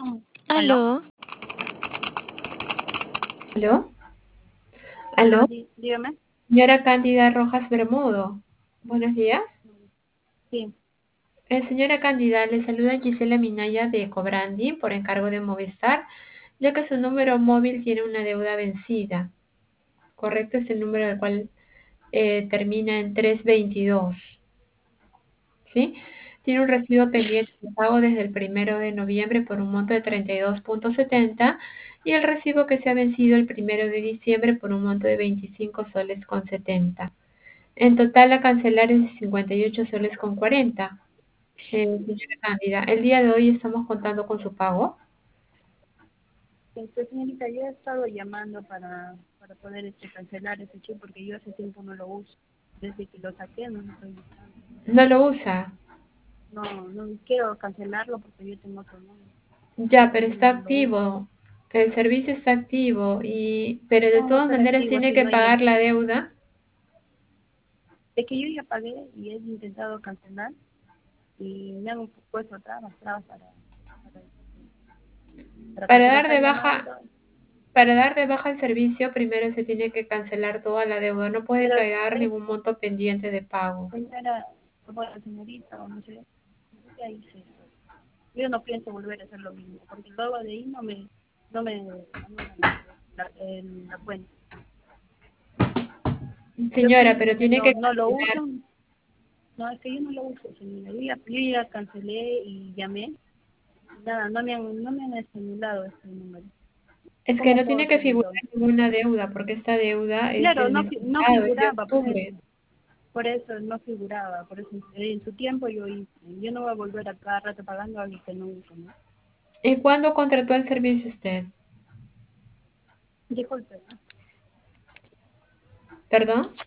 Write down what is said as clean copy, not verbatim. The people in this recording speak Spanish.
¿Aló? Aló, ¿Aló? ¿Aló? ¿Aló? Dígame. Señora Cándida Rojas Bermudo. Buenos días. Sí, Señora Cándida, le saluda Gisela Minaya de Cobrandi por encargo de Movistar, ya que su número móvil tiene una deuda vencida. Correcto, es el número al cual termina en 322. ¿Sí? Tiene un recibo pendiente de pago desde el 1 de noviembre por un monto de 32,70 y el recibo que se ha vencido el 1 de diciembre por un monto de 25 soles con 70. En total, a cancelar es 58 soles con 40. Señora Cándida, el día de hoy estamos contando con su pago. señorita, yo he estado llamando para poder cancelar ese chip porque yo hace tiempo no lo uso. Desde que lo saqué no lo estoy usando. No lo usa. No quiero cancelarlo porque yo tengo otro número. Ya, pero Ese está no lo uso. activo. El servicio está activo, pero de ¿Cómo va a todas estar maneras activo tiene si que no hay pagar la deuda. Es que yo ya pagué y he intentado cancelar y me han puesto trabas para Para cancelar. dar Está de baja, llamando, para dar de baja el servicio, primero se tiene que cancelar toda la deuda. No puede pero quedar ningún monto pendiente de pago. señora, bueno, señorita, o no sé, yo ya hice eso. Yo no pienso volver a hacer lo mismo, porque luego de ahí no me anulan la cuenta. Yo Señora, pienso pero que tiene no, que no lo cancelar. uso, no, es que yo no lo uso, señora. Yo ya cancelé y llamé, nada, no me han estimulado este número. Es que ¿Cómo no puedo tiene que hacer figurar entonces? ninguna deuda, porque esta deuda es Claro, del no, mes no pasado, es de figuraba, octubre. por eso no figuraba, por eso en su tiempo yo hice. Yo no voy a volver a cada rato pagando algo que no uso, ¿no? ¿Y cuándo contrató el servicio usted? Disculpe, ¿no? ¿Perdón?